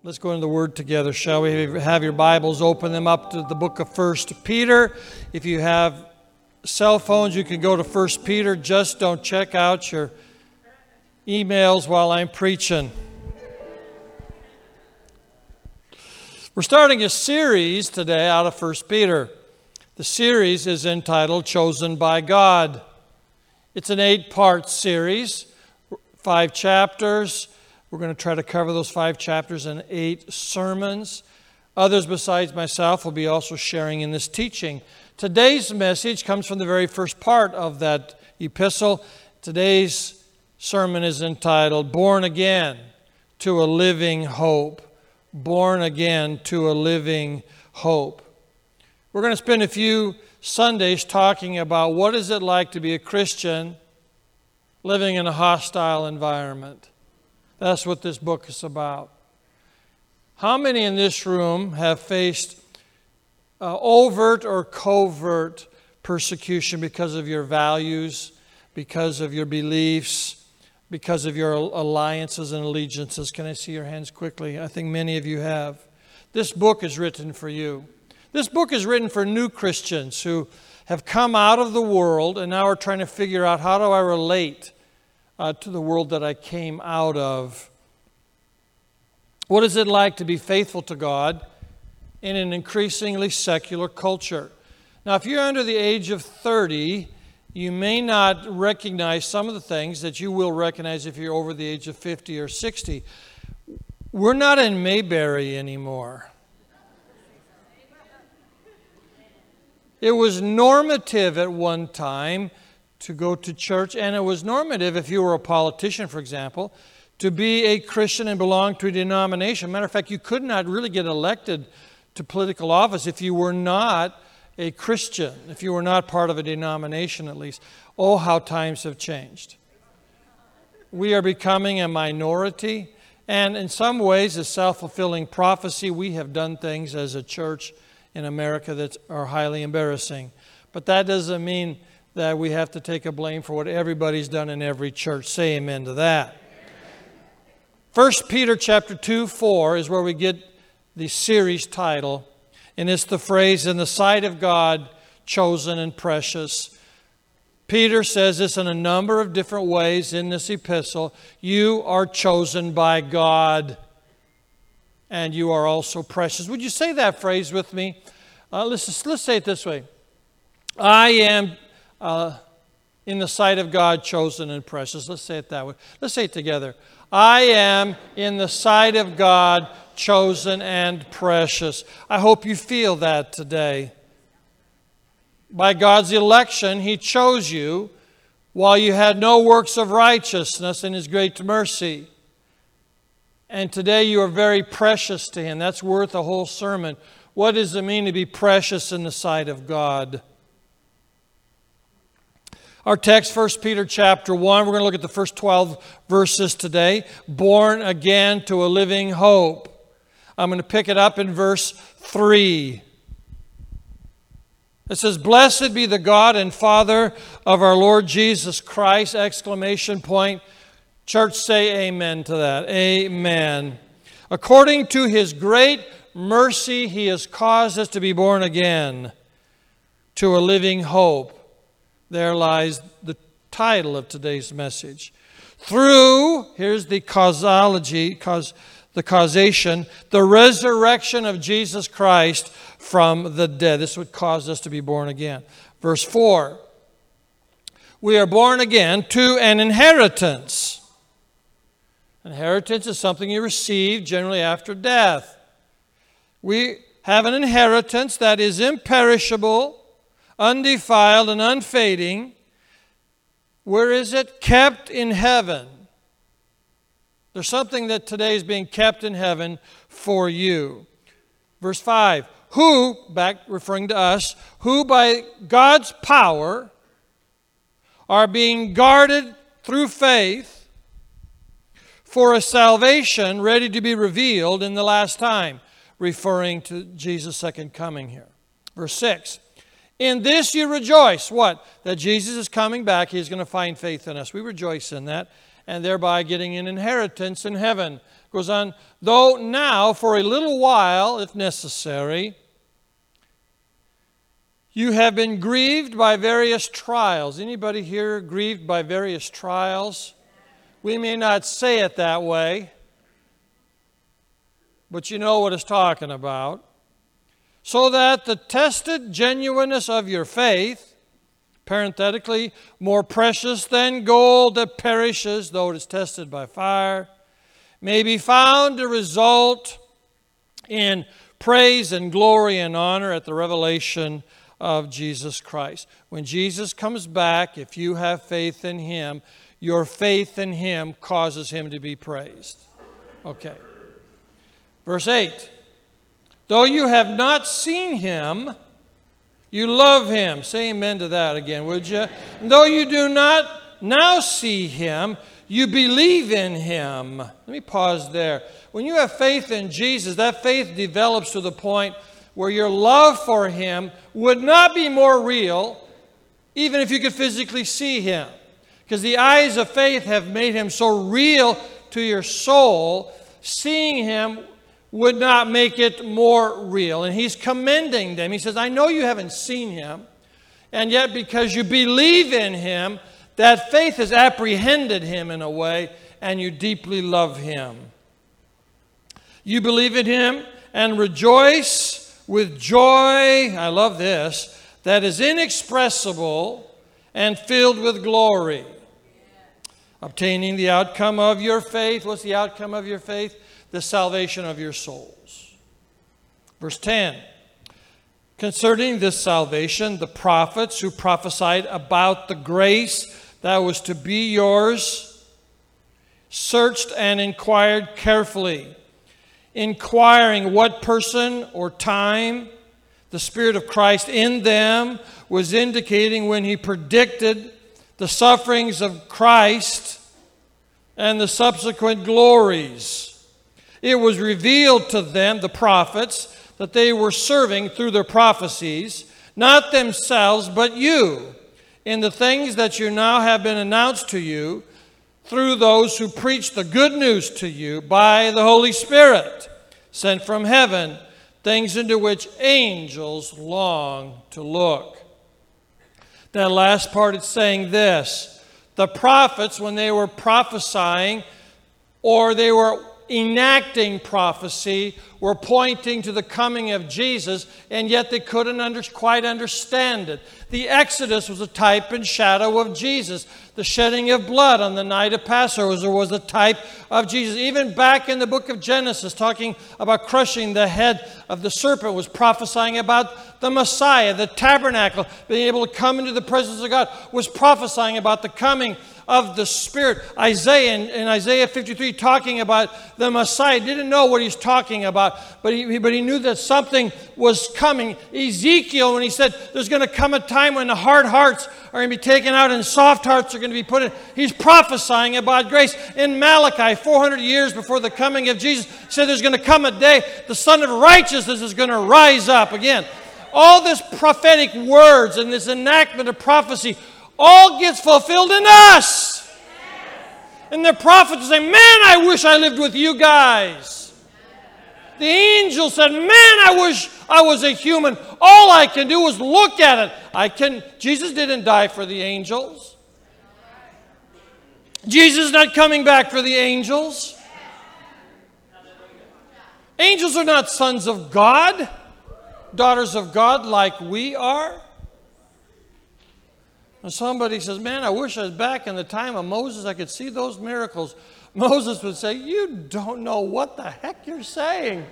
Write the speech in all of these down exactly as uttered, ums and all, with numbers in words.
Let's go into the Word together, shall we? Have your Bibles, open them up to the book of First Peter. If you have cell phones, you can go to First Peter. Just don't check out your emails while I'm preaching. We're starting a series today out of First Peter. The series is entitled Chosen by God. It's an eight-part series, five chapters. We're going to try to cover those five chapters in eight sermons. Others besides myself will be also sharing in this teaching. Today's message comes from the very first part of that epistle. Today's sermon is entitled, Born Again to a Living Hope. Born Again to a Living Hope. We're going to spend a few Sundays talking about what is it like to be a Christian living in a hostile environment. That's what this book is about. How many in this room have faced uh, overt or covert persecution because of your values, because of your beliefs, because of your alliances and allegiances? Can I see your hands quickly? I think many of you have. This book is written for you. This book is written for new Christians who have come out of the world and now are trying to figure out, how do I relate Uh, to the world that I came out of? What is it like to be faithful to God in an increasingly secular culture? Now, if you're under the age of thirty, you may not recognize some of the things that you will recognize if you're over the age of fifty or sixty. We're not in Mayberry anymore. It was normative at one time to go to church, and it was normative if you were a politician, for example, to be a Christian and belong to a denomination. Matter of fact, you could not really get elected to political office if you were not a Christian, if you were not part of a denomination at least. Oh, how times have changed. We are becoming a minority, and in some ways, a self-fulfilling prophecy. We have done things as a church in America that are highly embarrassing. But that doesn't mean that we have to take a blame for what everybody's done in every church. Say amen to that. First Peter chapter two, four is where we get the series title. And it's the phrase, in the sight of God, chosen and precious. Peter says this in a number of different ways in this epistle. You are chosen by God, and you are also precious. Would you say that phrase with me? Uh, let's, just, let's say it this way. I am Uh, in the sight of God, chosen and precious. Let's say it that way. Let's say it together. I am in the sight of God, chosen and precious. I hope you feel that today. By God's election, He chose you while you had no works of righteousness in His great mercy. And today you are very precious to Him. That's worth a whole sermon. What does it mean to be precious in the sight of God? Our text, First Peter chapter one, we're going to look at the first twelve verses today. Born again to a living hope. I'm going to pick it up in verse three. It says, Blessed be the God and Father of our Lord Jesus Christ! Exclamation point. Church, say amen to that. Amen. According to His great mercy, He has caused us to be born again to a living hope. There lies the title of today's message. Through, here's the causology, cause, the causation, the resurrection of Jesus Christ from the dead. This would cause us to be born again. Verse four. We are born again to an inheritance. Inheritance is something you receive generally after death. We have an inheritance that is imperishable, undefiled and unfading. Where is it? Kept in heaven. There's something that today is being kept in heaven for you. Verse five. Who, back referring to us, who by God's power are being guarded through faith for a salvation ready to be revealed in the last time. Referring to Jesus' second coming here. Verse six. In this you rejoice. What? That Jesus is coming back. He's going to find faith in us. We rejoice in that, and thereby getting an inheritance in heaven. Goes on, though now, for a little while, if necessary, you have been grieved by various trials. Anybody here grieved by various trials? We may not say it that way, but you know what it's talking about. So that the tested genuineness of your faith, parenthetically, more precious than gold that perishes, though it is tested by fire, may be found to result in praise and glory and honor at the revelation of Jesus Christ. When Jesus comes back, if you have faith in Him, your faith in Him causes Him to be praised. Okay. Verse eight. Though you have not seen Him, you love Him. Say amen to that again, would you? And though you do not now see Him, you believe in Him. Let me pause there. When you have faith in Jesus, that faith develops to the point where your love for Him would not be more real, even if you could physically see Him. Because the eyes of faith have made Him so real to your soul, seeing Him would not make it more real. And He's commending them. He says, I know you haven't seen Him, and yet because you believe in Him, that faith has apprehended Him in a way, and you deeply love Him. You believe in Him and rejoice with joy, I love this, that is inexpressible and filled with glory. Obtaining the outcome of your faith. What's the outcome of your faith? The salvation of your souls. Verse ten. Concerning this salvation, the prophets who prophesied about the grace that was to be yours searched and inquired carefully, inquiring what person or time the Spirit of Christ in them was indicating when He predicted the sufferings of Christ and the subsequent glories. It was revealed to them, the prophets, that they were serving through their prophecies, not themselves, but you, in the things that you now have been announced to you through those who preach the good news to you by the Holy Spirit, sent from heaven, things into which angels long to look. That last part, it's saying this. The prophets, when they were prophesying or they were enacting prophecy, were pointing to the coming of Jesus, and yet they couldn't under, quite understand it. The Exodus was a type and shadow of Jesus. The shedding of blood on the night of Passover was a type of Jesus. Even back in the book of Genesis, talking about crushing the head of the serpent, was prophesying about the Messiah. The tabernacle, being able to come into the presence of God, was prophesying about the coming of the Spirit. Isaiah, in, in Isaiah fifty-three, talking about the Messiah, didn't know what he's talking about, but he, but he knew that something was coming. Ezekiel, when he said there's going to come a time when the hard hearts are going to be taken out and soft hearts are going to be put in, he's prophesying about grace. In Malachi, four hundred years before the coming of Jesus, he said there's going to come a day the Son of Righteousness is going to rise up again. All this prophetic words and this enactment of prophecy all gets fulfilled in us. And the prophets say, man, I wish I lived with you guys. The angel said, man, I wish I was a human. All I can do is look at it. I can. Jesus didn't die for the angels. Jesus is not coming back for the angels. Angels are not sons of God, daughters of God like we are. And somebody says, man, I wish I was back in the time of Moses. I could see those miracles. Moses would say, you don't know what the heck you're saying.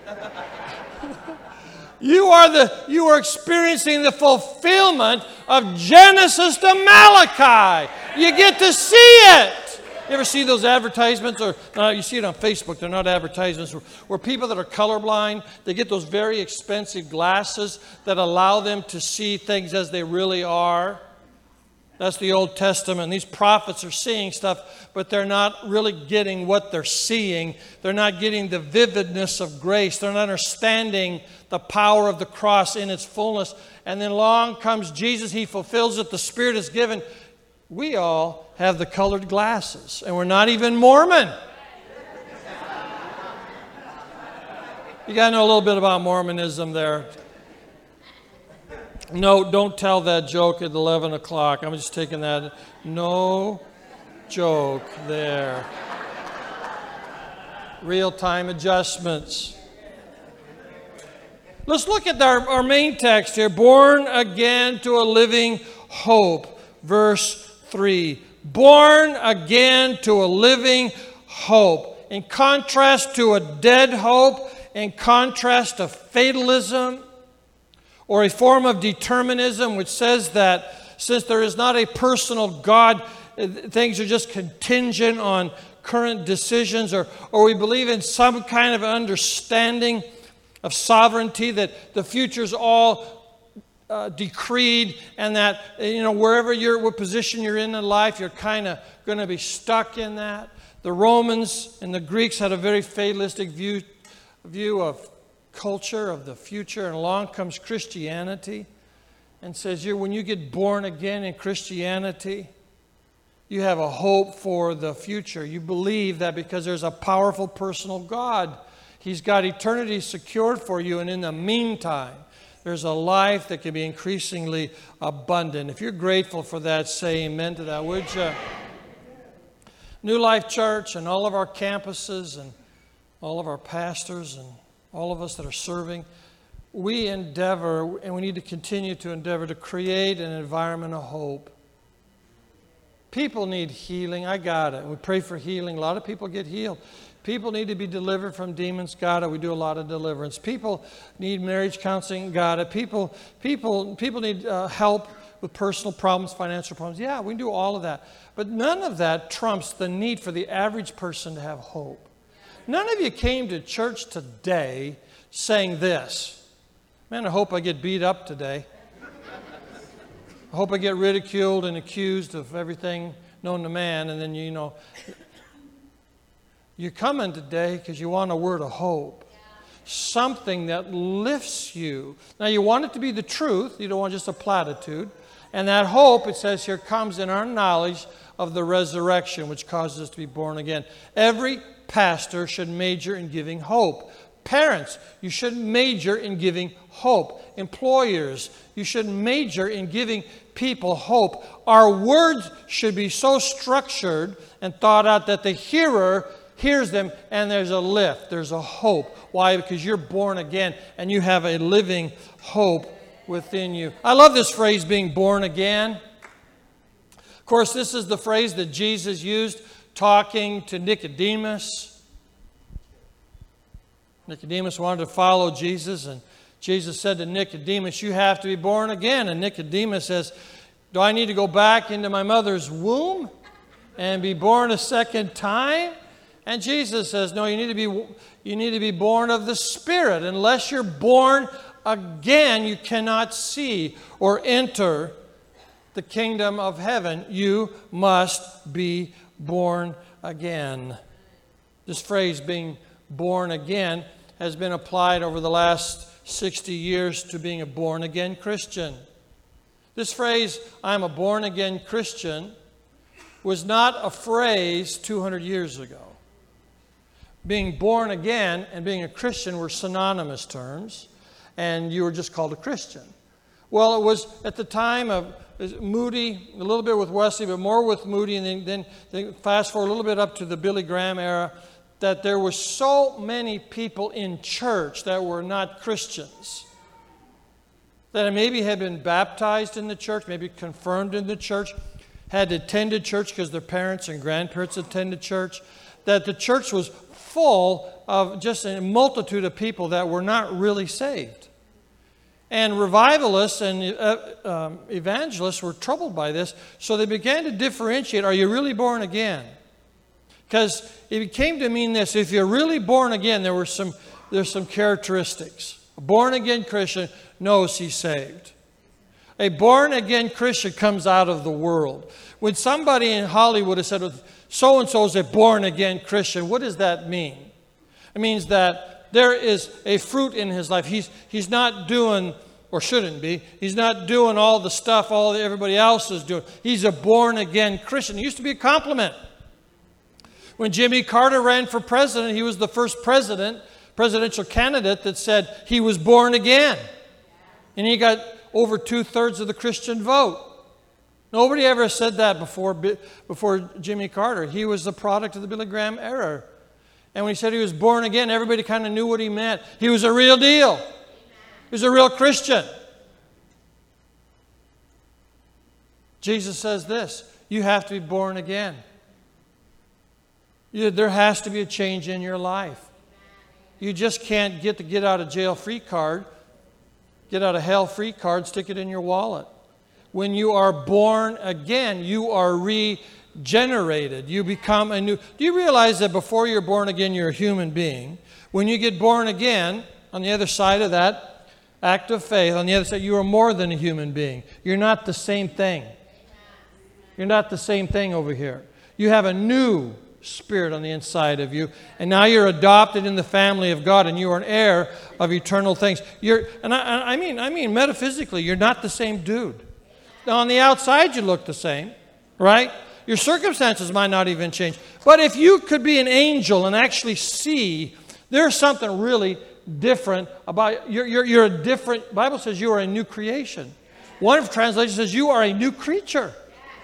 you are the you are experiencing the fulfillment of Genesis to Malachi. You get to see it. You ever see those advertisements? Or no, you see it on Facebook. They're not advertisements. Where, where people that are colorblind, they get those very expensive glasses that allow them to see things as they really are. That's the Old Testament. These prophets are seeing stuff, but they're not really getting what they're seeing. They're not getting the vividness of grace. They're not understanding the power of the cross in its fullness. And then along comes Jesus. He fulfills it. The Spirit is given. We all have the colored glasses, and we're not even Mormon. You got to know a little bit about Mormonism there. No, don't tell that joke at eleven o'clock. I'm just taking that. No joke there. Real-time adjustments. Let's look at our, our main text here. Born again to a living hope. Verse three. Born again to a living hope. In contrast to a dead hope, in contrast to fatalism, or a form of determinism which says that since there is not a personal God, things are just contingent on current decisions, or, or we believe in some kind of understanding of sovereignty, that the future's all uh, decreed, and that, you know, wherever you're, what position you're in in life, you're kind of going to be stuck in that. The Romans and the Greeks had a very fatalistic view, view of culture, of the future, and along comes Christianity and says, you when you get born again in Christianity, you have a hope for the future. You believe that because there's a powerful personal God. He's got eternity secured for you, and in the meantime, there's a life that can be increasingly abundant. If you're grateful for that, say amen to that, would you? New Life Church and all of our campuses and all of our pastors and all of us that are serving, we endeavor, and we need to continue to endeavor to create an environment of hope. People need healing. I got it. We pray for healing. A lot of people get healed. People need to be delivered from demons. Got it. We do a lot of deliverance. People need marriage counseling. Got it. People, people, people need uh, help with personal problems, financial problems. Yeah, we do all of that. But none of that trumps the need for the average person to have hope. None of you came to church today saying this: man, I hope I get beat up today. I hope I get ridiculed and accused of everything known to man. And then, you know, you're coming today because you want a word of hope. Something that lifts you. Now, you want it to be the truth. You don't want just a platitude. And that hope, it says here, comes in our knowledge of the resurrection, which causes us to be born again. Every pastor should major in giving hope. Parents, you should major in giving hope. Employers, you should major in giving people hope. Our words should be so structured and thought out that the hearer hears them and there's a lift, there's a hope. Why? Because you're born again and you have a living hope within you. I love this phrase, being born again. Of course, this is the phrase that Jesus used talking to Nicodemus. Nicodemus wanted to follow Jesus, and Jesus said to Nicodemus, you have to be born again. And Nicodemus says, do I need to go back into my mother's womb and be born a second time? And Jesus says, no, you need to be, you need to be born of the Spirit. Unless you're born again, you cannot see or enter the kingdom of heaven. You must be born again. This phrase, being born again, has been applied over the last sixty years to being a born-again Christian. This phrase, I'm a born-again Christian, was not a phrase two hundred years ago. Being born again and being a Christian were synonymous terms, and you were just called a Christian. Well, it was at the time of Moody, a little bit with Wesley, but more with Moody, and then, then, then fast forward a little bit up to the Billy Graham era, that there were so many people in church that were not Christians, that maybe had been baptized in the church, maybe confirmed in the church, had attended church because their parents and grandparents attended church, that the church was full of just a multitude of people that were not really saved. And revivalists and uh, um, evangelists were troubled by this, so they began to differentiate, are you really born again? Because it came to mean this: if you're really born again, there were some there's some characteristics. A born-again Christian knows he's saved. A born-again Christian comes out of the world. When somebody in Hollywood has said, so-and-so is a born-again Christian, what does that mean? It means that there is a fruit in his life. He's, he's not doing, or shouldn't be, he's not doing all the stuff all that everybody else is doing. He's a born-again Christian. It used to be a compliment. When Jimmy Carter ran for president, he was the first president presidential candidate that said he was born again. And he got over two-thirds of the Christian vote. Nobody ever said that before, before Jimmy Carter. He was the product of the Billy Graham era. And when he said he was born again, everybody kind of knew what he meant. He was a real deal. He was a real Christian. Jesus says this, you have to be born again. You, there has to be a change in your life. You just can't get the get out of jail free card, get out of hell free card, stick it in your wallet. When you are born again, you are regenerated. You become a new... Do you realize that before you're born again, you're a human being? When you get born again, on the other side of that act of faith, on the other side, you are more than a human being. You're not the same thing. You're not the same thing over here. You have a new spirit on the inside of you, and now you're adopted in the family of God, and you are an heir of eternal things. You're, and I, I mean, I mean, metaphysically, you're not the same dude. Now, on the outside, you look the same, right? Your circumstances might not even change. But if you could be an angel and actually see there's something really different about you're, you're, you're a different. The Bible says you are a new creation. One translation says you are a new creature.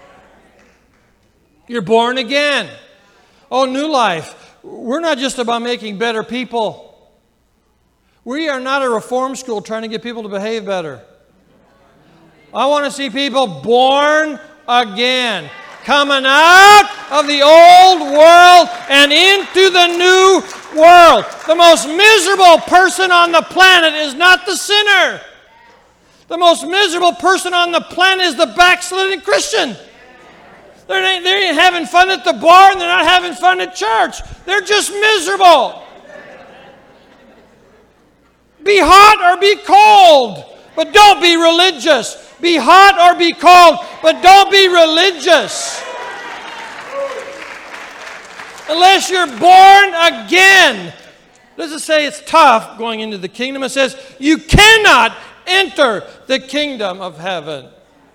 You're born again. Oh, new life. We're not just about making better people. We are not a reform school trying to get people to behave better. I want to see people born again, coming out of the old world and into the new world. The most miserable person on the planet is not the sinner. The most miserable person on the planet is the backslidden Christian. They're not, they ain't having fun at the bar and they're not having fun at church. They're just miserable. Be hot or be cold, but don't be religious. Be hot or be cold, but don't be religious. Unless you're born again. It doesn't say it's tough going into the kingdom. It says you cannot enter the kingdom of heaven.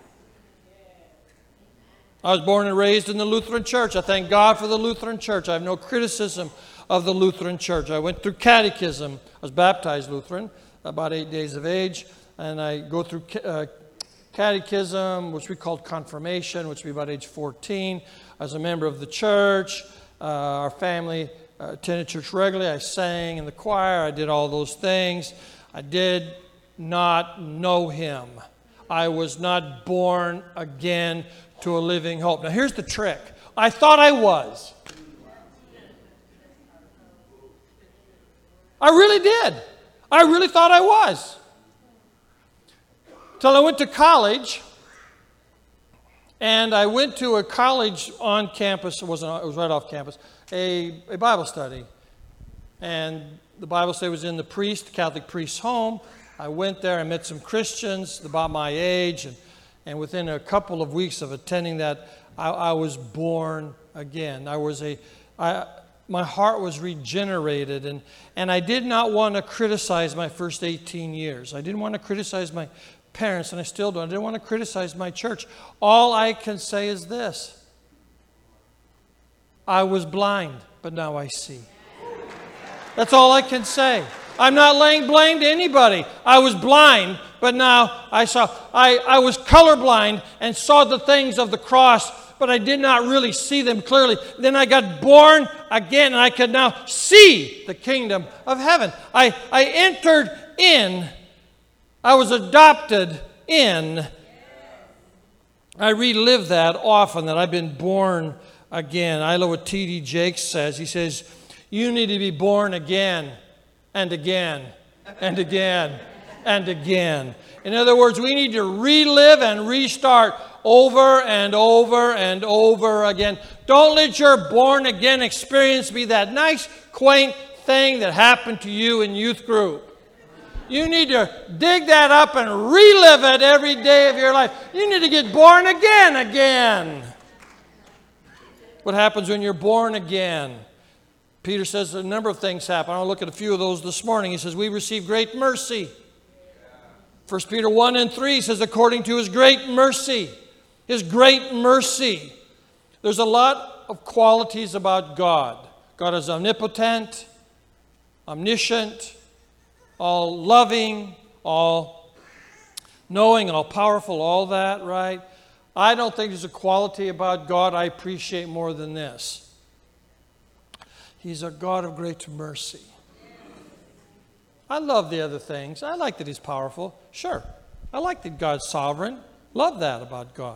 I was born and raised in the Lutheran Church. I thank God for the Lutheran Church. I have no criticism of the Lutheran Church. I went through catechism. I was baptized Lutheran, about eight days of age. And I go through uh, catechism, which we called confirmation, which would be about age fourteen. I was a member of the church. Uh, our family uh, attended church regularly. I sang in the choir. I did all those things. I did not know Him. I was not born again to a living hope. Now here's the trick. I thought I was. I really did. I really thought I was. Till I went to college, and I went to a college on campus. It wasn't. It was right off campus. A, a Bible study, and the Bible study was in the priest, Catholic priest's home. I went there. I met some Christians about my age, and and within a couple of weeks of attending that, I, I was born again. I was a. I, my heart was regenerated, and and I did not want to criticize my first eighteen years. I didn't want to criticize my parents, and I still don't. I didn't want to criticize my church. All I can say is this. I was blind, but now I see. That's all I can say. I'm not laying blame to anybody. I was blind, but now I saw. I, I was colorblind and saw the things of the cross, but I did not really see them clearly. Then I got born again, and I could now see the kingdom of heaven. I, I entered in. I was adopted in. I relive that often, that I've been born again. I love what T D Jakes says. He says, you need to be born again and again and again and again. In other words, we need to relive and restart over and over and over again. Don't let your born again experience be that nice, quaint thing that happened to you in youth group. You need to dig that up and relive it every day of your life. You need to get born again again. What happens when you're born again? Peter says a number of things happen. I'll look at a few of those this morning. He says, we receive great mercy. First Peter one and three says, according to His great mercy. His great mercy. There's a lot of qualities about God. God is omnipotent. omniscient, all loving, all knowing, all powerful, all that, right? I don't think there's a quality about God I appreciate more than this. He's a God of great mercy. I love the other things. I like that He's powerful. Sure. I like that God's sovereign. Love that about God.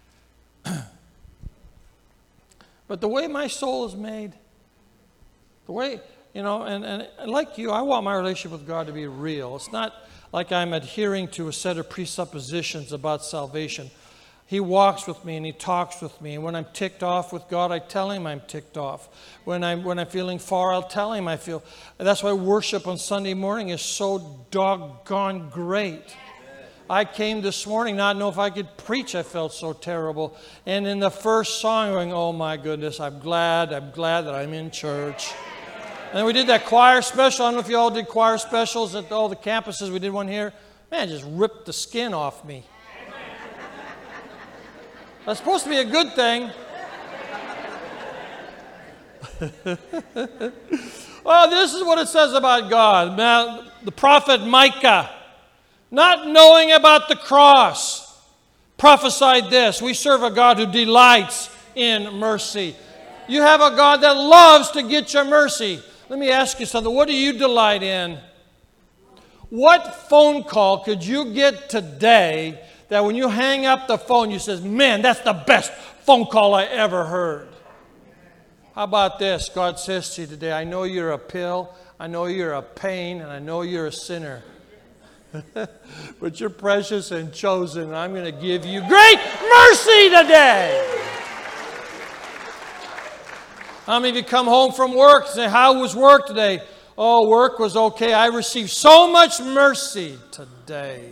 But the way my soul is made, the way, you know, and, and, and like you, I want my relationship with God to be real. It's not like I'm adhering to a set of presuppositions about salvation. He walks with me and He talks with me. And when I'm ticked off with God, I tell Him I'm ticked off. When I'm, when I'm feeling far, I'll tell Him I feel. And that's why worship on Sunday morning is so doggone great. I came this morning not knowing if I could preach. I felt so terrible. And in the first song, going, oh my goodness, I'm glad, I'm glad that I'm in church. And we did that choir special. I don't know if you all did choir specials at all the campuses. We did one here. Man, it just ripped the skin off me. That's supposed to be a good thing. Well, this is what it says about God. Now, the prophet Micah, not knowing about the cross, prophesied this. We serve a God who delights in mercy. You have a God that loves to get your mercy. Let me ask you something. What do you delight in? What phone call could you get today that when you hang up the phone, you says, man, that's the best phone call I ever heard? How about this? God says to you today, I know you're a pill, I know you're a pain, and I know you're a sinner. But you're precious and chosen, and I'm going to give you great mercy today. How many of you come home from work and say, how was work today? Oh, work was okay. I received so much mercy today.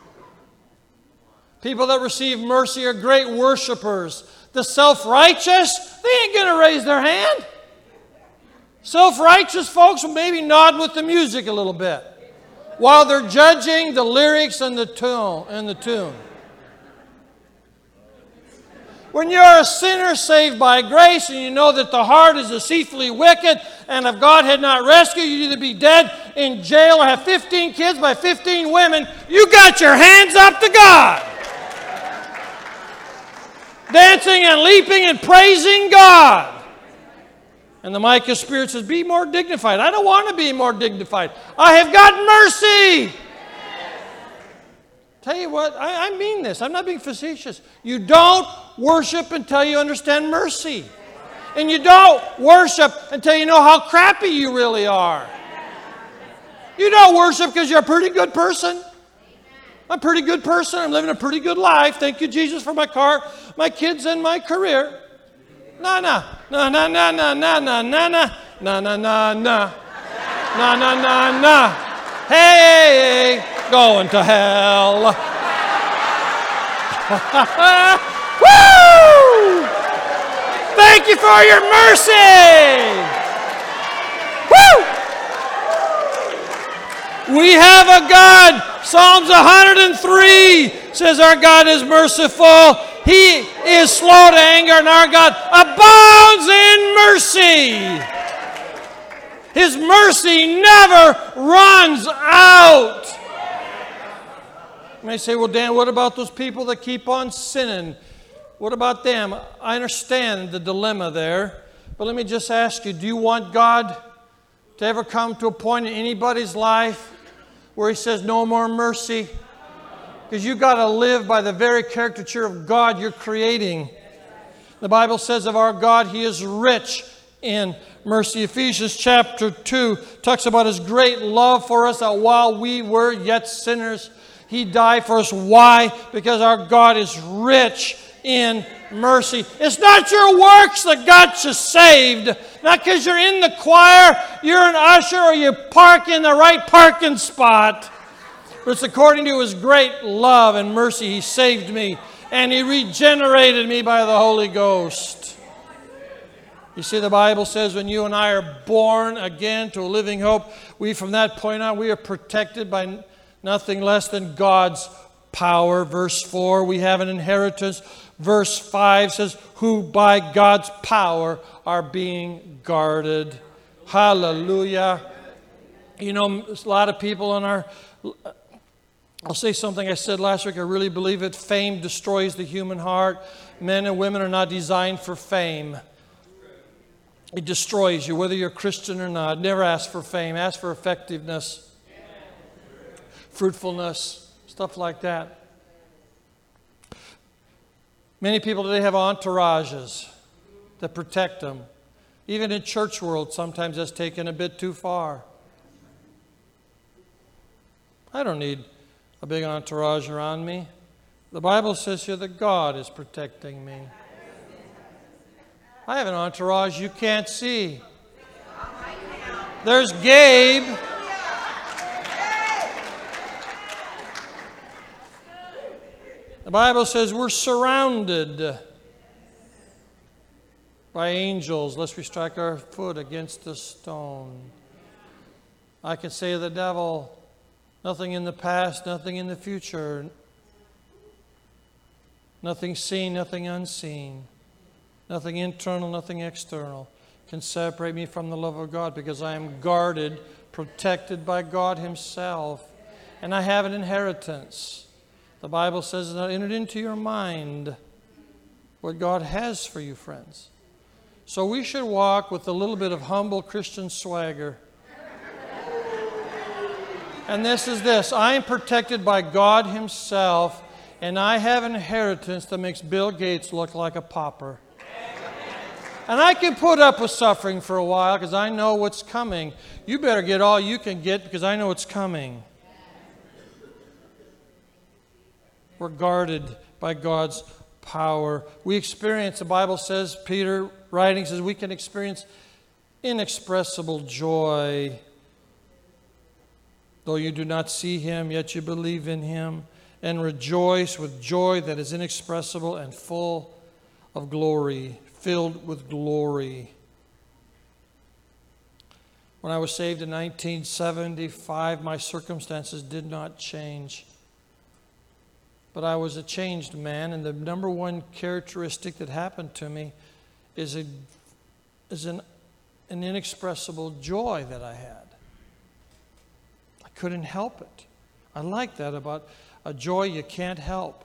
People that receive mercy are great worshipers. The self-righteous, they ain't going to raise their hand. Self-righteous folks will maybe nod with the music a little bit while they're judging the lyrics and the tune. And the tune. When you're a sinner saved by grace and you know that the heart is deceitfully wicked, and if God had not rescued you, you'd either be dead in jail or have fifteen kids by fifteen women, you got your hands up to God. Dancing and leaping and praising God. And the Micah Spirit says, be more dignified. I don't want to be more dignified. I have got mercy. Tell you what, I, I mean this. I'm not being facetious. You don't worship until you understand mercy. And you don't worship until you know how crappy you really are. You don't worship because you're a pretty good person. I'm a pretty good person. I'm living a pretty good life. Thank you, Jesus, for my car, my kids, and my career. No, no. No, no, no, no, no, no, no, no. No, no, no, no. No, no, no, no. Hey, going to hell. Woo! Thank you for your mercy. Woo! We have a God. Psalms one hundred three says our God is merciful. He is slow to anger, and our God abounds in mercy. His mercy never runs out. You may say, well, Dan, what about those people that keep on sinning? What about them? I understand the dilemma there. But let me just ask you, do you want God to ever come to a point in anybody's life where He says, no more mercy? Because you've got to live by the very caricature of God you're creating. The Bible says of our God, He is rich in mercy. Ephesians chapter two talks about His great love for us, that while we were yet sinners, He died for us. Why? Because our God is rich in mercy. It's not your works that got you saved. Not because you're in the choir, you're an usher, or you park in the right parking spot. But it's according to His great love and mercy He saved me, and He regenerated me by the Holy Ghost. You see, the Bible says when you and I are born again to a living hope, we from that point on, we are protected by nothing less than God's power. Verse four, we have an inheritance. Verse five says, who by God's power are being guarded. Hallelujah. You know, a lot of people in our, I'll say something I said last week, I really believe it. Fame destroys the human heart. Men and women are not designed for fame. It destroys you, whether you're a Christian or not. Never ask for fame. Ask for effectiveness, fruitfulness, stuff like that. Many people today have entourages that protect them. Even in church world, sometimes that's taken a bit too far. I don't need a big entourage around me. The Bible says here that God is protecting me. I have an entourage you can't see. There's Gabe. The Bible says we're surrounded by angels lest we strike our foot against a stone. I can say to the devil, nothing in the past, nothing in the future, nothing seen, nothing unseen, nothing internal, nothing external can separate me from the love of God, because I am guarded, protected by God Himself, and I have an inheritance. The Bible says that entered into your mind what God has for you, friends. So we should walk with a little bit of humble Christian swagger. And this is this: I am protected by God Himself, and I have an inheritance that makes Bill Gates look like a pauper. And I can put up with suffering for a while because I know what's coming. You better get all you can get because I know what's coming. We're guarded by God's power. We experience, the Bible says, Peter writing says, we can experience inexpressible joy. Though you do not see Him, yet you believe in Him, and rejoice with joy that is inexpressible and full of glory, filled with glory. When I was saved in nineteen seventy-five, my circumstances did not change. But I was a changed man, and the number one characteristic that happened to me is, a, is an, an inexpressible joy that I had. I couldn't help it. I like that about a joy you can't help.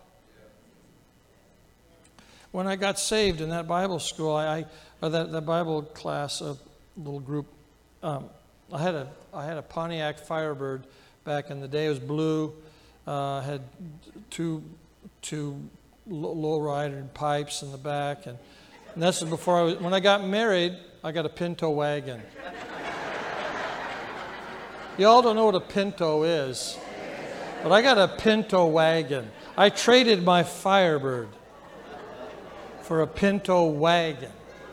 When I got saved in that Bible school, I, or that, that Bible class, a little group, um, I had a I had a Pontiac Firebird back in the day. It was blue. Uh, had two two low rider pipes in the back, and, and this is before I was. When I got married, I got a Pinto wagon. Y'all don't know what a Pinto is, but I got a Pinto wagon. I traded my Firebird for a Pinto wagon.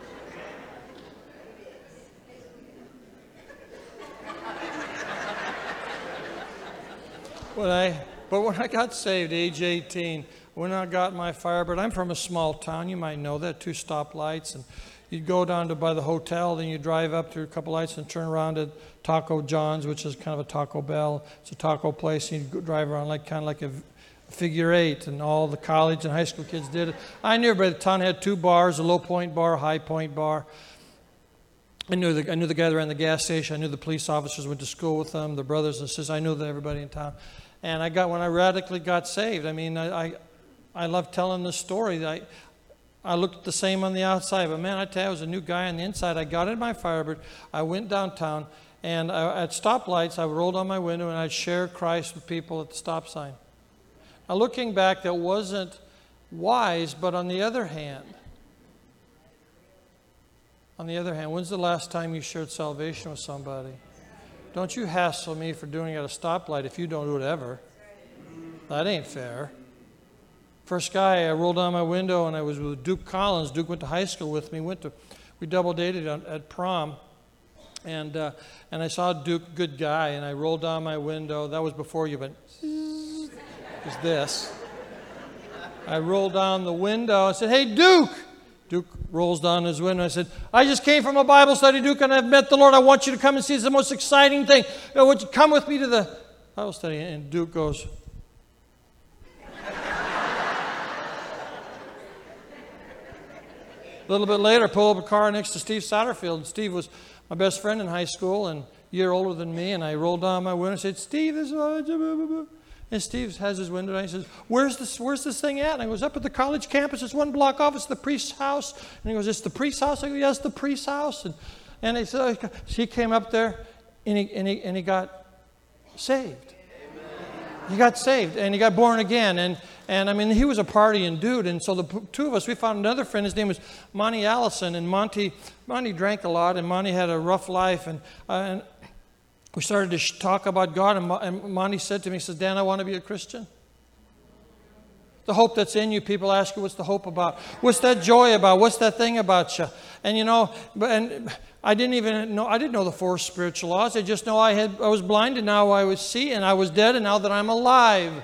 When I But when I got saved, age eighteen, when I got my Firebird, I'm from a small town, you might know that, two stoplights, and you'd go down to by the hotel, then you drive up through a couple lights and turn around at Taco John's, which is kind of a Taco Bell. It's a taco place, and you'd go, drive around like kind of like a figure eight, and all the college and high school kids did it. I knew everybody. The town had two bars, a low point bar, a high point bar. I knew the I knew the guy that ran the gas station. I knew the police officers went to school with them, the brothers and sisters. I knew that everybody in town. And I got when I radically got saved. I mean, I I, I love telling this story. I I looked the same on the outside, but man, I tell you, I was a new guy on the inside. I got in my Firebird. I went downtown, and I, at stoplights, I rolled on my window and I'd share Christ with people at the stop sign. Now, looking back, that wasn't wise, but on the other hand, on the other hand, when's the last time you shared salvation with somebody? Don't you hassle me for doing it at a stoplight if you don't do it ever. That ain't fair. First guy, I rolled down my window and I was with Duke Collins. Duke went to high school with me. Went to, we double dated on, at prom. And uh, and I saw Duke, good guy, and I rolled down my window. That was before you went, it was this. I rolled down the window and said, "Hey, Duke." Duke rolls down his window. I said, "I just came from a Bible study, Duke, and I've met the Lord. I want you to come and see. It's the most exciting thing. I want you to come with me to the Bible study." And Duke goes, a little bit later, I pull up a car next to Steve Satterfield. And Steve was my best friend in high school, and year older than me, and I rolled down my window and said, Steve, this is... And Steve has his window down. He says, where's this, where's this thing at? And I goes, up at the college campus. It's one block off. It's the priest's house. And he goes, it's the priest's house? I go, yes, the priest's house. And, and he said, so he came up there, and he, and he, and he got saved. He got saved, and he got born again. And, and I mean, he was a partying dude. And so the two of us, we found another friend. His name was Monty Allison. And Monty, Monty drank a lot, and Monty had a rough life. And, uh, and we started to sh- talk about God, and, Mo- and Monty said to me, he says, Dan, I want to be a Christian. The hope that's in you, people ask you, what's the hope about? What's that joy about? What's that thing about you? And you know, but and I didn't even know, I didn't know the four spiritual laws. I just know I had, I was blind, and now I was see, and I was dead, and now that I'm alive.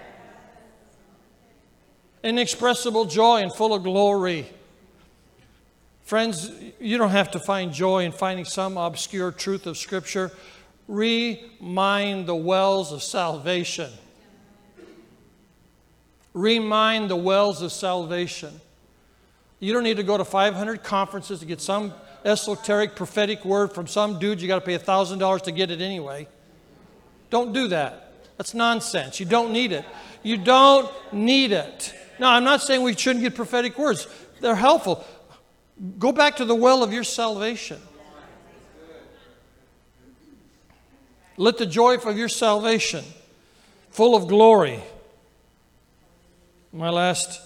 Inexpressible joy and full of glory. Friends, you don't have to find joy in finding some obscure truth of Scripture. Remind the wells of salvation. Remind the wells of salvation. You don't need to go to five hundred conferences to get some esoteric prophetic word from some dude. You got to pay one thousand dollars to get it anyway. Don't do that. That's nonsense. You don't need it. You don't need it. Now, I'm not saying we shouldn't get prophetic words. They're helpful. Go back to the well of your salvation. Let the joy of your salvation, full of glory. My last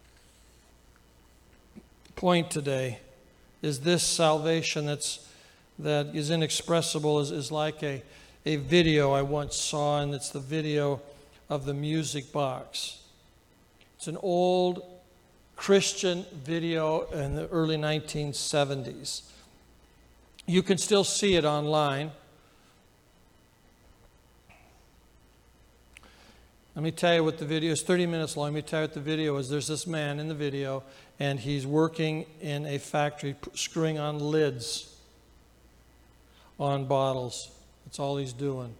point today is this: salvation that's that is inexpressible is, is like a, a video I once saw, and it's the video of the music box. It's an old Christian video in the early nineteen seventies. You can still see it online. Let me tell you what the video is. thirty minutes long. Let me tell you what the video is. There's this man in the video, and he's working in a factory screwing on lids on bottles. That's all he's doing.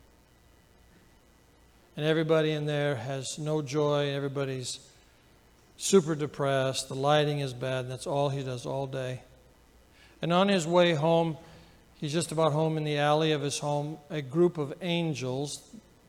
And everybody in there has no joy. Everybody's super depressed. The lighting is bad, and that's all he does all day. And on his way home, he's just about home in the alley of his home, a group of angels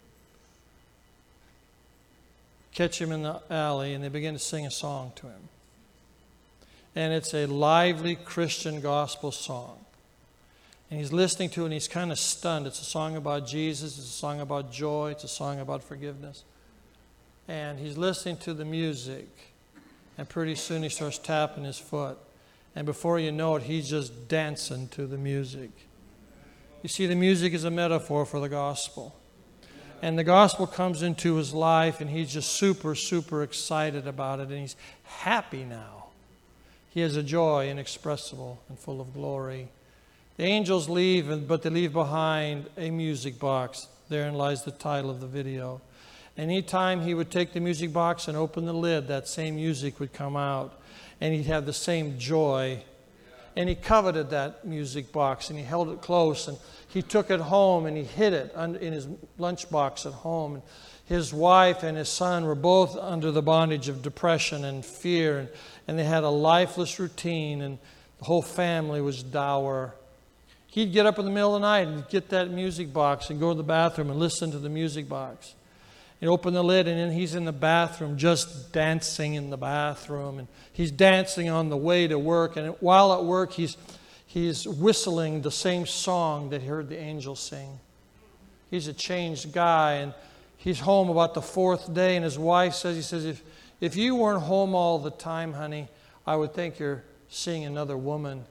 catch him in the alley, and they begin to sing a song to him. And it's a lively Christian gospel song. And he's listening to it, and he's kind of stunned. It's a song about Jesus. It's a song about joy. It's a song about forgiveness. And he's listening to the music, and pretty soon he starts tapping his foot. And before you know it, he's just dancing to the music. You see, the music is a metaphor for the gospel. And the gospel comes into his life, and he's just super, super excited about it, and he's happy now. He has a joy inexpressible and full of glory. The angels leave, but they leave behind a music box. Therein lies the title of the video. Anytime he would take the music box and open the lid, that same music would come out, and he'd have the same joy. And he coveted that music box, and he held it close, and he took it home, and he hid it in his lunchbox at home. And his wife and his son were both under the bondage of depression and fear, and, and they had a lifeless routine, and the whole family was dour. He'd get up in the middle of the night and get that music box and go to the bathroom and listen to the music box. He'd open the lid, and then he's in the bathroom just dancing in the bathroom, and he's dancing on the way to work, and while at work he's He's whistling the same song that he heard the angels sing. He's a changed guy, and he's home about the fourth day, and his wife says, he says, if, if you weren't home all the time, honey, I would think you're seeing another woman.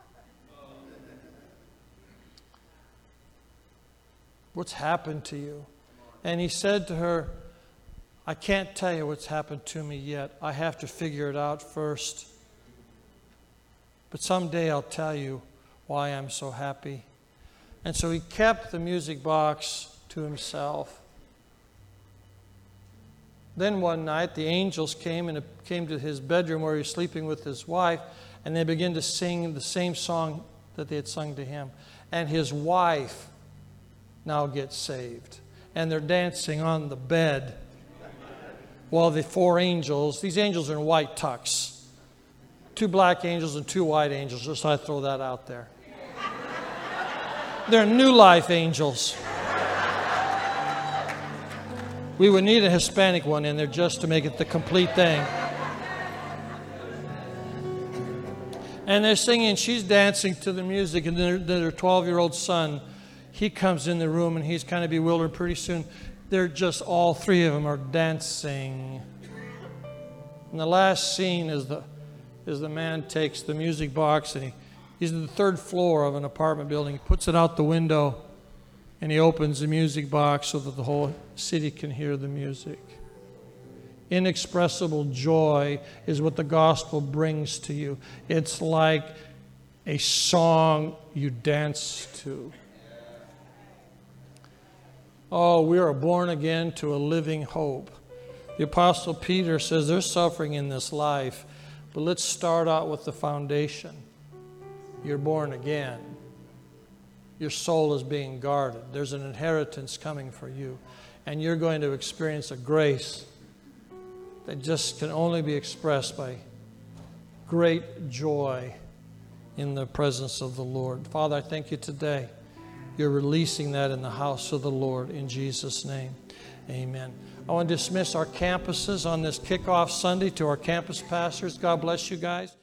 What's happened to you? And he said to her, I can't tell you what's happened to me yet. I have to figure it out first. But someday I'll tell you why I'm so happy. And so he kept the music box to himself. Then one night the angels came and came to his bedroom where he was sleeping with his wife, and they began to sing the same song that they had sung to him. And his wife now gets saved. And they're dancing on the bed while the four angels, these angels are in white tux. Two black angels and two white angels. Just so I throw that out there. They're New Life angels. We would need a Hispanic one in there just to make it the complete thing. And they're singing, she's dancing to the music, and then their twelve-year-old son, he comes in the room and he's kind of bewildered. Pretty soon, they're just, all three of them are dancing. And the last scene is the, is the man takes the music box and he, he's on the third floor of an apartment building. He puts it out the window and he opens the music box so that the whole city can hear the music. Inexpressible joy is what the gospel brings to you. It's like a song you dance to. Oh, we are born again to a living hope. The Apostle Peter says there's suffering in this life, but let's start out with the foundation. You're born again. Your soul is being guarded. There's an inheritance coming for you. And you're going to experience a grace that just can only be expressed by great joy in the presence of the Lord. Father, I thank you today. You're releasing that in the house of the Lord in Jesus' name. Amen. I want to dismiss our campuses on this kickoff Sunday to our campus pastors. God bless you guys.